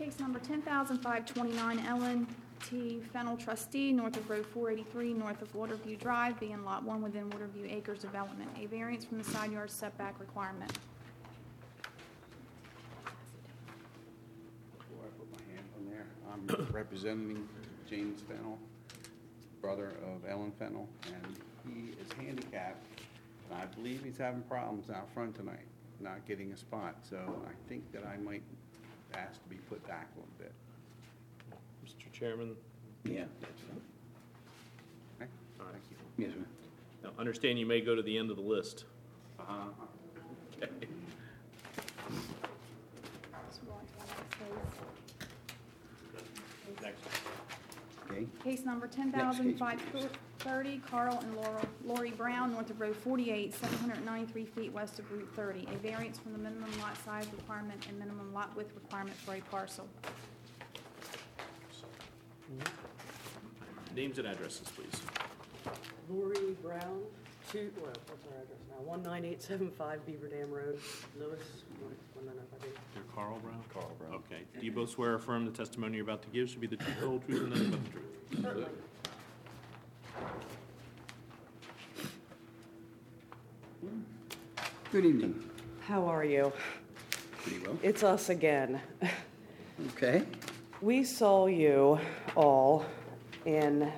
Case number 10,529, Ellen T. Fennell, trustee, north of Road 483, north of Waterview Drive, being Lot 1 within Waterview Acres Development. A variance from the side yard setback requirement. Before I put my hand on there, I'm representing James Fennell, brother of Ellen Fennell, and he is handicapped, and I believe he's having problems out front tonight, not getting a spot. So I think that I might ask to be put back a little bit. Mr. Chairman? Yeah. Okay? All right. Thank you. Yes, ma'am. Now, understand you may go to the end of the list. Okay. So we're on to the next case. Next. Okay. Case number 10,530, Carl and Lori Brown, north of Road 48, 793 feet west of Route 30. A variance from the minimum lot size requirement and minimum lot width requirement for a parcel. Names and addresses, please. Lori Brown, what's our address now? 19875 Beaver Dam Road, Lewis, 195. You're Carl Brown? Carl Brown. Okay. Do you both swear or affirm the testimony you're about to give should be the whole truth and nothing but the truth? Certainly. Good evening. How are you? Pretty well. It's us again. Okay. We saw you all in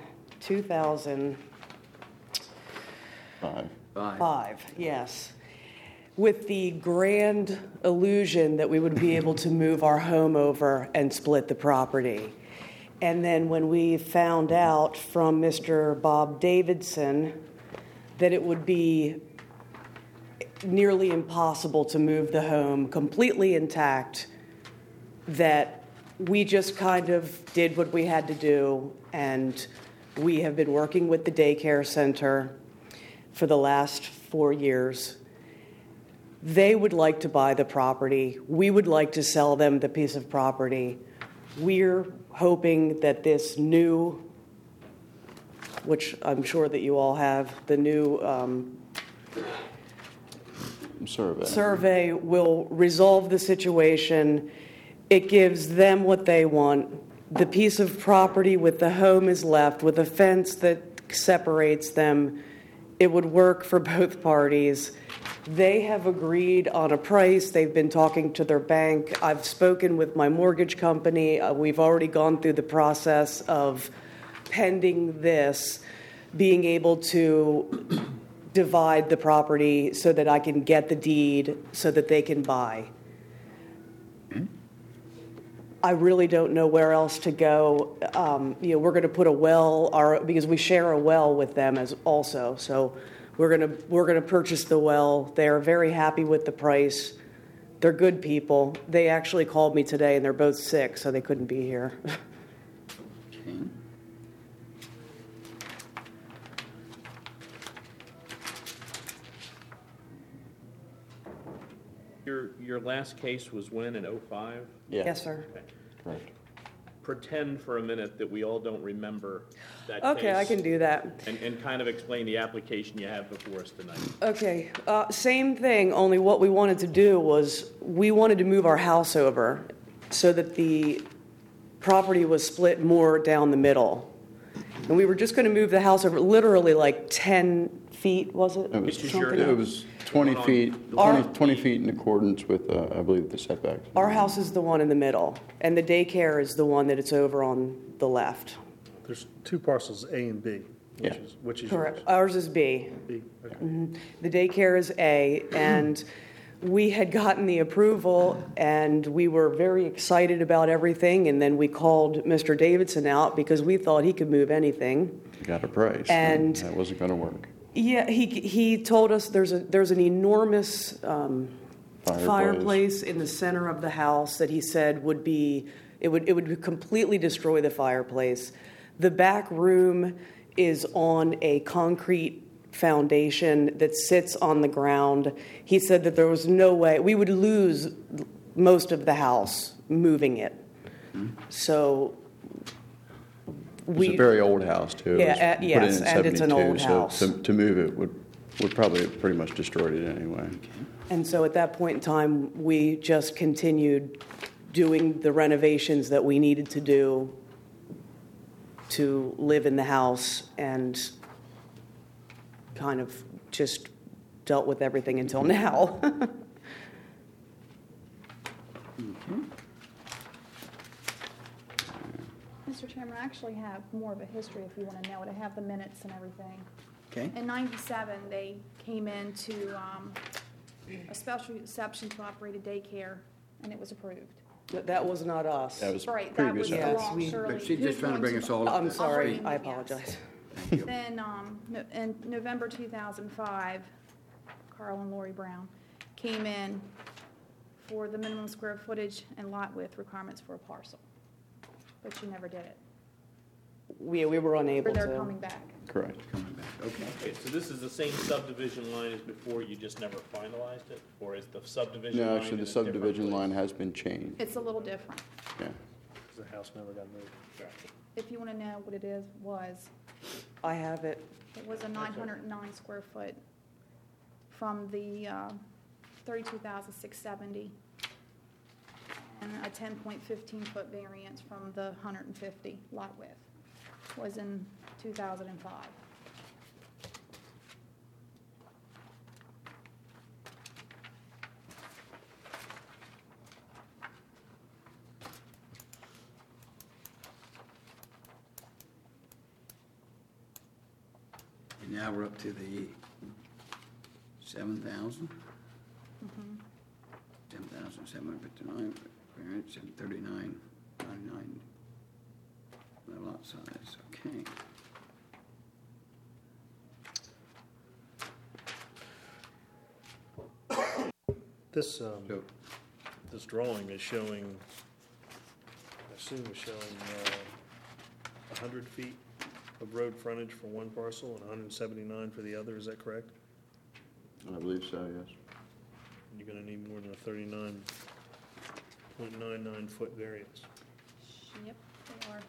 2005, Bye. yes, with the grand illusion that we would be able to move our home over and split the property. And then when we found out from Mr. Bob Davidson that it would be nearly impossible to move the home completely intact, that we just kind of did what we had to do, and we have been working with the daycare center for the last 4 years. They would like to buy the property. We would like to sell them the piece of property. We're hoping that this new, which I'm sure that you all have, the new survey will resolve the situation. It gives them what they want. The piece of property with the home is left with a fence that separates them. It would work for both parties. They have agreed on a price. They've been talking to their bank. I've spoken with my mortgage company. We've already gone through the process of, pending this, being able to divide the property so that I can get the deed so that they can buy. I really don't know where else to go. We're going to put a well, because we share a well with them as also. So we're going to purchase the well. They are very happy with the price. They're good people. They actually called me today, and they're both sick, so they couldn't be here. Okay. Your last case was when, in 2005? Yeah. Yes, sir. Okay. Correct. Pretend for a minute that we all don't remember that case. Okay, I can do that. And kind of explain the application you have before us tonight. Okay, same thing, only what we wanted to do was we wanted to move our house over so that the property was split more down the middle. And we were just going to move the house over literally like 10 feet, was it? It was 20 feet, 20 feet in accordance with, I believe, the setbacks. Our house is the one in the middle, and the daycare is the one that it's over on the left. There's two parcels, A and B, which is Correct. yours? Ours is B. B, okay. The daycare is A, and we had gotten the approval, and we were very excited about everything, and then we called Mr. Davidson out because we thought he could move anything. Got a price, And- that wasn't going to work. Yeah, he told us there's an enormous fireplace in the center of the house that he said would completely destroy the fireplace. The back room is on a concrete foundation that sits on the ground. He said that there was no way we would lose most of the house moving it. So It's a very old house, too. Yeah, It was yes, put in and it's an 72, old house. So to move it would probably have pretty much destroyed it anyway. And so at that point in time, we just continued doing the renovations that we needed to do to live in the house, and kind of just dealt with everything until now. Mr. Chairman, I actually have more of a history if you want to know it. I have the minutes and everything. Okay. In '97, they came into a special exception to operate a daycare, and it was approved. That was not us. That was Right, that was previous. the Yes, Long we- Shirley. But she's just trying to bring us all up. I'm to sorry, speed. I apologize. Thank you. Then, in November 2005, Carl and Lori Brown came in for the minimum square footage and lot width requirements for a parcel, but you never did it. We were unable Or they're to. coming back. Correct. Coming back, okay. Okay, so this is the same subdivision line as before, you just never finalized it? Or is the subdivision No, line actually, in the a different subdivision place? line has been changed, It's a little different. yeah. The house never got moved. If you want to know what it was, I have it. it was a 909 square foot from the 32,670, and a 10.15 foot variance from the 150 lot width. Was in 2005. And now we're up to the 7,000? 7,759, variance, 739.99. The lot size, okay. This, So, this drawing is showing, I assume it's showing 100 feet of road frontage for one parcel and 179 for the other, is that correct? I believe so, yes. You're gonna need more than a 39.99 foot variance. Yep, they are.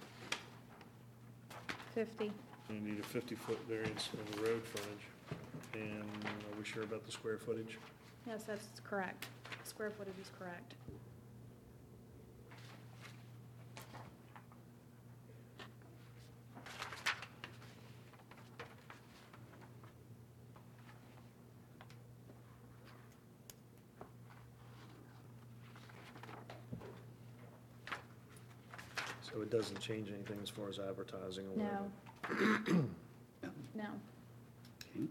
50. You need a 50-foot variance for the road frontage. And are we sure about the square footage? Yes, that's correct. Square footage is correct. So it doesn't change anything as far as advertising or whatever? No. No. okay.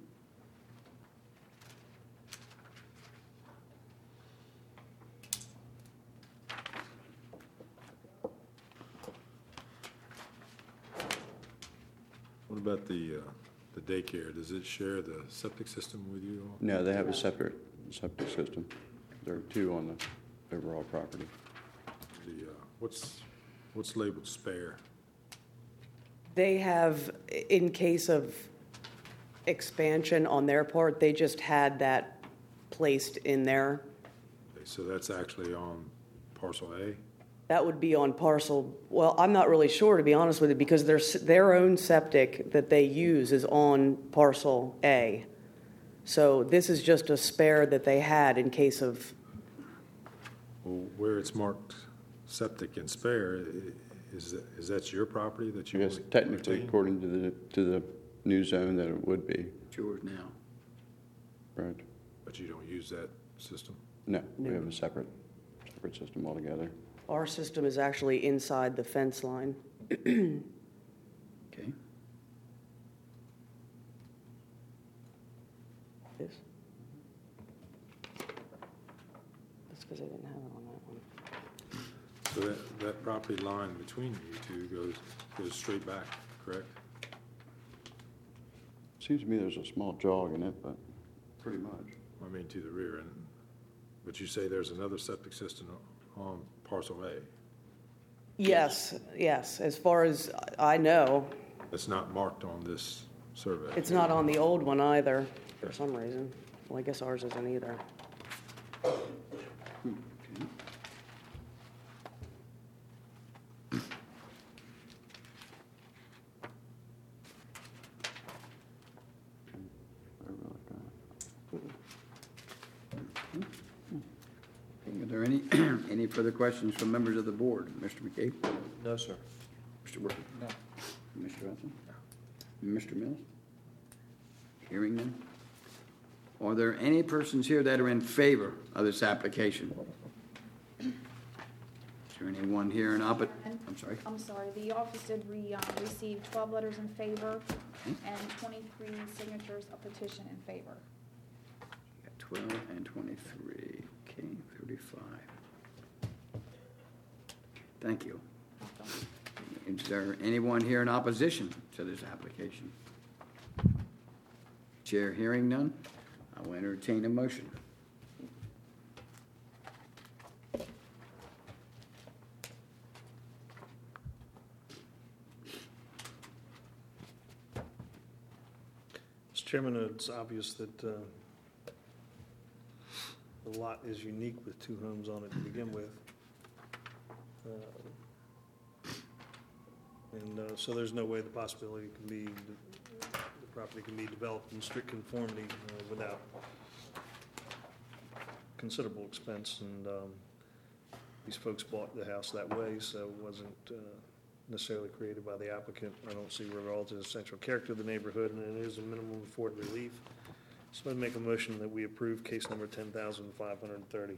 What about the daycare? Does it share the septic system with you all? No, they have a separate septic system. There are two on the overall property. The, what's labeled spare? They have, in case of expansion on their part, they just had that placed in there. Okay, so that's actually on parcel A? That would be on parcel, well, I'm not really sure, to be honest with you, because their own septic that they use is on parcel A. So this is just a spare that they had in case of, Well, where it's marked septic and spare, is that your property that you Yes, want to technically, retain? according to the new zone, that it would be, It's yours now. right? But you don't use that system? No, we have a separate system altogether. our system is actually inside the fence line. Okay. This? That's because I didn't have it on that one. So that property line between you two goes straight back, correct? Seems to me there's a small jog in it, but pretty much. I mean, to the rear, but you say there's another septic system on parcel A. Yes, as far as I know. That's not marked on this survey. It's not on the old one either, for some reason. Well, I guess ours isn't either. Are there any, any further questions from members of the board? Mr. McCabe? No, sir. Mr. Worthing? No. Mr. Hudson? No. Mr. Mills? Hearing none? Are there any persons here that are in favor of this application? Is there anyone here in I'm sorry? I'm sorry, the office did receive 12 letters in favor and 23 signatures of petition in favor. Got 12 and 23. Okay, 35. Thank you. Is there anyone here in opposition to this application? Chair hearing none, I will entertain a motion. Mr. Chairman, it's obvious that the lot is unique with two homes on it to begin with. So there's no way the possibility can be, the property can be developed in strict conformity without considerable expense. And these folks bought the house that way, so it wasn't necessarily created by the applicant. I don't see where relative to the essential character of the neighborhood, and it is a minimum afforded relief. So I'd make a motion that we approve case number 10,530.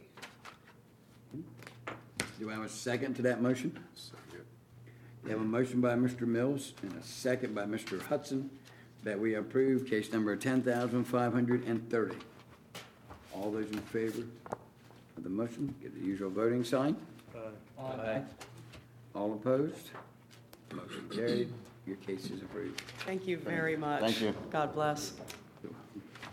Do I have a second to that motion? We have a motion by Mr. Mills and a second by Mr. Hudson that we approve case number 10,530. All those in favor of the motion, give the usual voting sign. Aye. All opposed? Motion carried. Your case is approved. Thank you very much. Thank you. God bless. You're welcome.